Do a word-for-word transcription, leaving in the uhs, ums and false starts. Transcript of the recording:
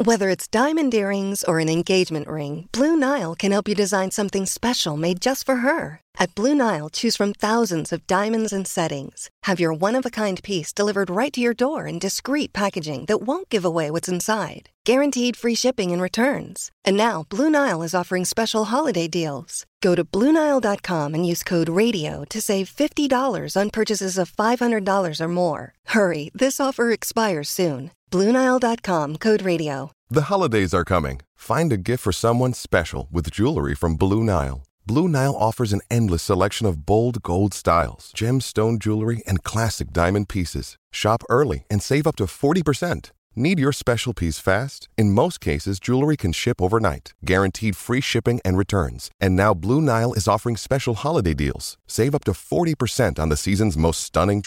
Whether it's diamond earrings or an engagement ring, Blue Nile can help you design something special made just for her. At Blue Nile, choose from thousands of diamonds and settings. Have your one-of-a-kind piece delivered right to your door in discreet packaging that won't give away what's inside. Guaranteed free shipping and returns. And now, Blue Nile is offering special holiday deals. Go to Blue Nile dot com and use code RADIO to save fifty dollars on purchases of five hundred dollars or more. Hurry, this offer expires soon. Blue Nile dot com, code RADIO. The holidays are coming. Find a gift for someone special with jewelry from Blue Nile. Blue Nile offers an endless selection of bold gold styles, gemstone jewelry, and classic diamond pieces. Shop early and save up to forty percent. Need your special piece fast? In most cases, jewelry can ship overnight, guaranteed free shipping and returns. And now Blue Nile is offering special holiday deals. Save up to forty percent on the season's most stunning